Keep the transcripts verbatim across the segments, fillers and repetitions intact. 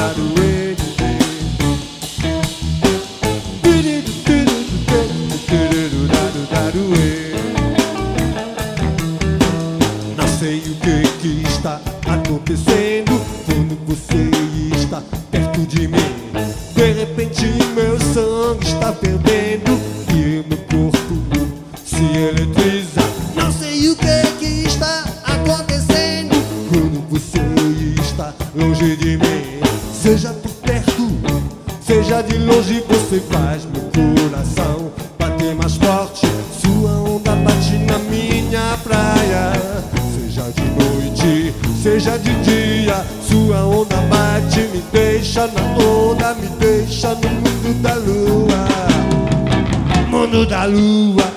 Não sei o que que está acontecendo quando você está perto de mim. De repente meu sangue está perdendo e meu corpo se eletriza. Não sei o que que está acontecendo quando você está longe de mim. Seja por perto, seja de longe, você faz meu coração bater mais forte. Sua onda bate na minha praia. Seja de noite, seja de dia, sua onda bate, me deixa na onda, me deixa no mundo da lua. Mundo da lua.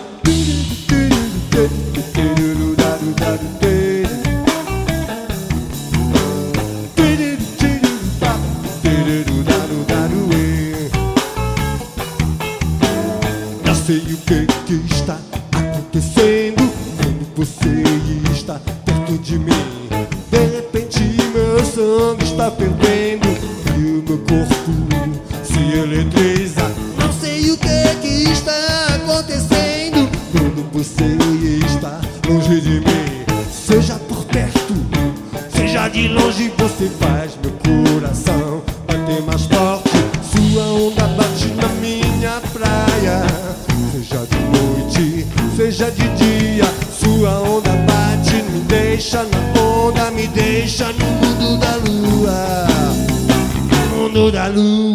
Não sei o que que está acontecendo quando você está perto de mim. De repente meu sangue está perdendo e o meu corpo se eletriza. Não sei o que que está acontecendo quando você está longe de mim. Seja por perto, seja de longe, você faz meu coração bater mais forte. Sua onda bate na minha praia. Seja de noite, seja de dia, sua onda bate, me deixa na onda, me deixa no mundo da lua. Mundo da lua.